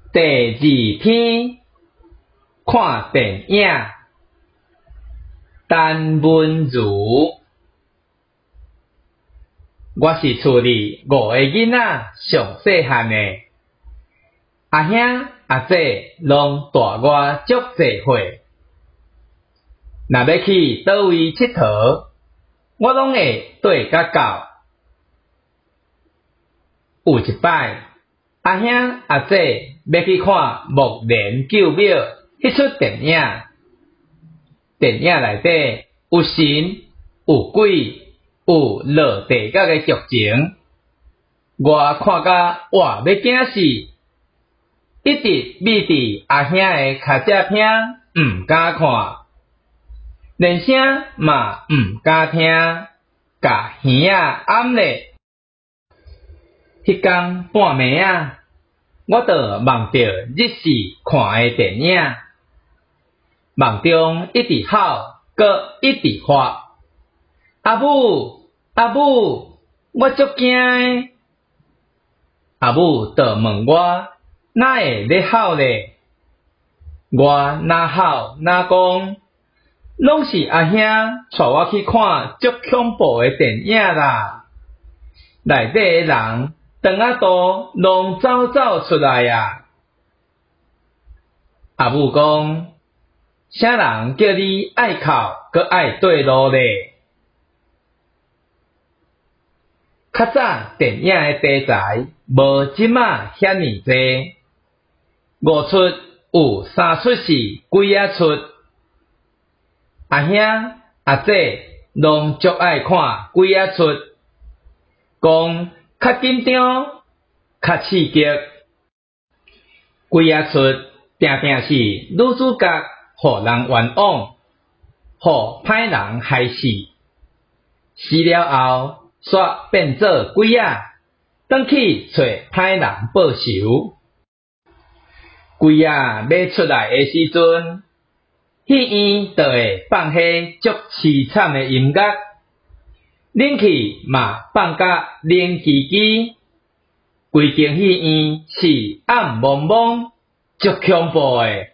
第二天看电影，陈文如。我是厝里5个囡仔上细汉的，阿兄阿姐拢大我足侪岁。若要去倒位佚佗，我拢会跟甲到。有一摆，阿兄阿姐要去看木莲救庙迄出电影。电影内底有神有鬼有落地狱的剧情，我看甲活要惊死，一直秘伫阿兄的卡车片，毋敢看，连声嘛毋敢听，甲耳仔暗咧。迄天半暝啊，我就梦到日时看的电影，梦中一直哭，搁一直发。阿母，阿母，我足惊的。阿母就问我，哪会咧哭咧？我哪哭哪讲，拢是阿兄带我去看足恐怖的电影啦。内底的人肠仔肚拢走出来啊！阿母讲，啥人叫你爱哭搁爱对路咧？较早电影的题材无即马遐尼济，5出有3出是鬼仔出。阿兄阿姐拢足爱看鬼仔出，讲较紧张、较刺激。鬼仔出定定是女主角互人冤枉，互歹人害死，死了后煞变做鬼仔，转去找歹人报仇。鬼仔要出来的时阵，戏院就会放迄足凄惨的音乐，冷气嘛放甲冷叽叽，规间戏院是暗蒙蒙，足恐怖的。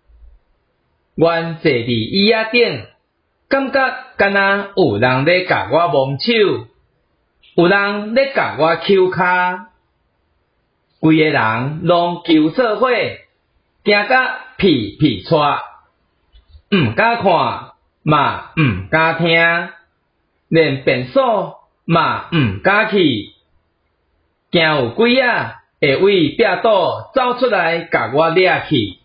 阮坐伫椅仔顶，感觉敢若有人咧甲我摸手，有人咧甲我揪骹，规个人拢揪做伙，惊甲屁屁喘，毋敢看，嘛毋敢听，连便所嘛毋敢去，惊有鬼仔会为壁肚走出来甲我掠去。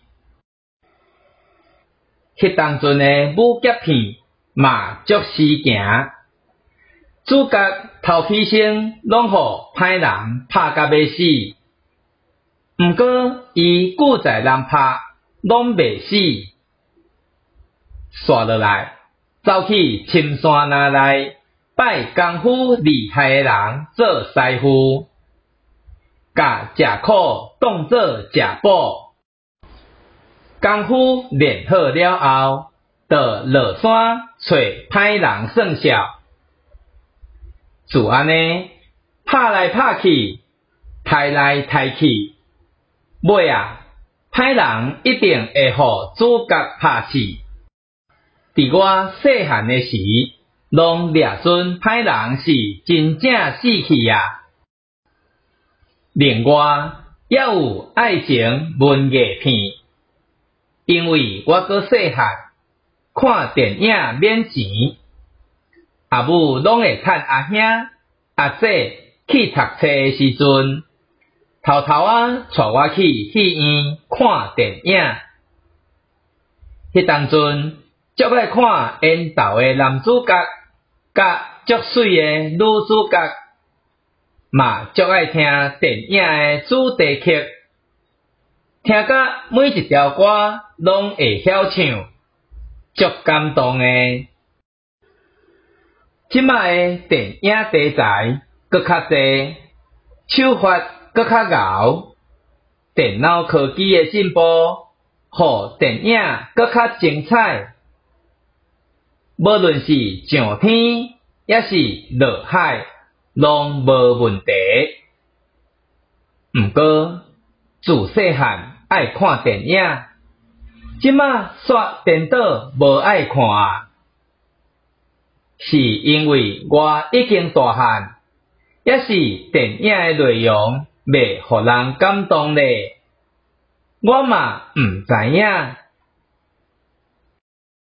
迄当阵的武侠片嘛足死行，主角头起先拢互歹人拍甲要死，毋过伊久在人拍拢袂死，刷落来走去深山林内拜功夫厉害的人做师傅，甲食苦当做食补。功夫练好了后，就落山找歹人算账。就安尼拍来拍去，抬来抬去，尾啊，歹人一定会互主角拍死。伫我细汉的时，拢掠准歹人是真正死去啊。另外，也有爱情文艺片。因为我搁细汉，看电影免钱，阿母拢会趁阿兄阿姐去读册的时阵，偷偷带我去戏院看电影。迄当阵足爱看缘投的男主角，甲足水的女主角，嘛足爱听电影的主题曲。听甲每一条歌拢会晓唱，足感动的。即摆的电影题材搁较济，手法搁较熬，电脑科技的进步，互电影搁较精彩。无论是上天也是落海，拢无问题。毋过自细汉爱看电影，即马煞颠倒无爱看啊？是因为我已经大汉，抑是电影的内容未互人感动咧？我嘛毋知影，